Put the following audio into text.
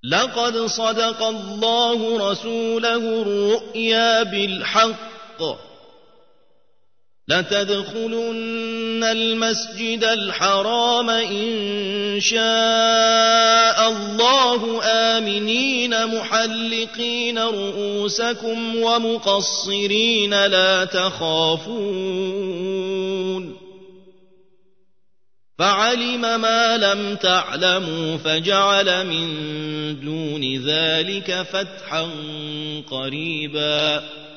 لقد صدق الله رسوله الرؤيا بالحق لتدخلن المسجد الحرام إن شاء الله آمنين محلقين رؤوسكم ومقصرين لا تخافون فعلم ما لم تعلموا فجعل من دون ذلك فتحا قريبا